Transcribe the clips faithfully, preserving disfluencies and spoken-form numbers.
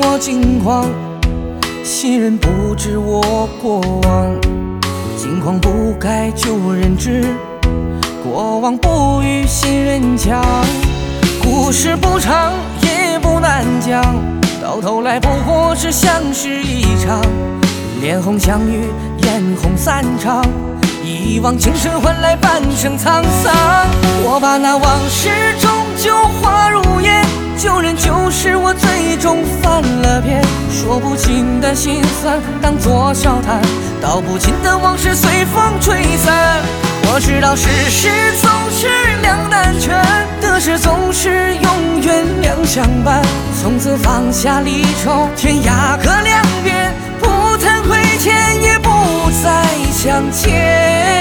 我近况，新人不知我过往。近况不该旧人知，过往不与新人讲。故事不长也不难讲，到头来不过是相识一场。脸红相遇，眼红散场，一往情深换来半生沧桑。我把那往事终究化如烟，旧人旧事我最终翻了篇。说不尽的心酸当作笑谈，道不尽的往事随风吹散。我知道世事总是两难全，得失总是永远两相伴。从此放下离愁，天涯各两边，不谈亏欠也不再相见。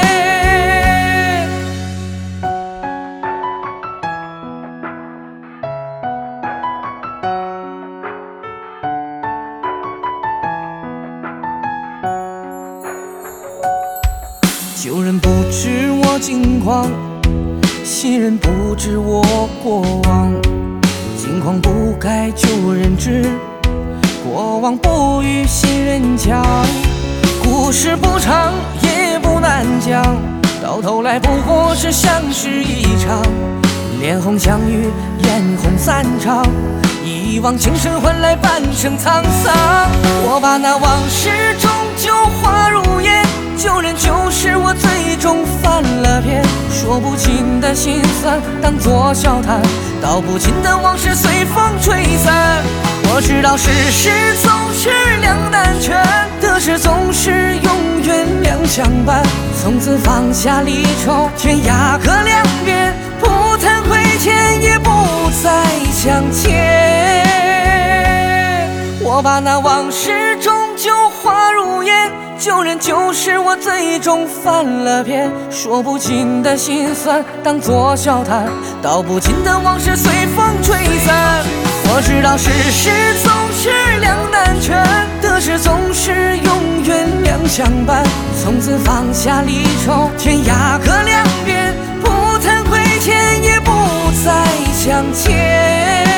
旧人不知我近况，新人不知我过往。近况不该旧人知，过往不与新人讲。故事不长也不难讲，到头来不过是相识一场。脸红相遇，眼红散场，一往情深换来半生沧桑。我把那往事终究化如烟，旧人旧事我最终翻了篇。说不尽的心酸当作笑谈，道不尽的往事随风吹散。我知道世事总是两难全，得失总是永远两相伴。从此放下离愁，天涯各两边，不谈亏欠也不再相见。我把那往事终究化如烟，旧人旧事我最终翻了篇。说不尽的心酸当作笑谈，道不尽的往事随风吹散。我知道世事总是两难全，得失总是永远两相伴。从此放下离愁，天涯各两边，不谈亏欠也不再相见。